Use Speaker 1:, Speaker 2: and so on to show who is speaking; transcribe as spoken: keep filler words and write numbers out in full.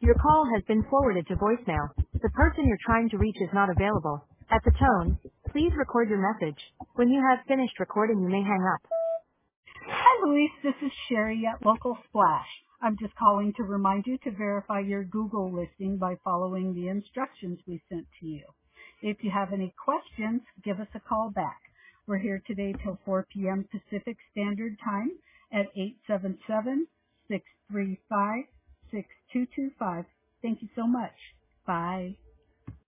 Speaker 1: Your call has been forwarded to voicemail. The person you're trying to reach is not available. At the tone, please record your message. When you have finished recording, you may hang up.
Speaker 2: Hi, Luis. This is Sherry at Local Splash. I'm just calling to remind you to verify your Google listing by following the instructions we sent to you. If you have any questions, give us a call back. We're here today till four p.m. Pacific Standard Time at eight seven seven, six three five, six two two five. Thank you so much. Bye.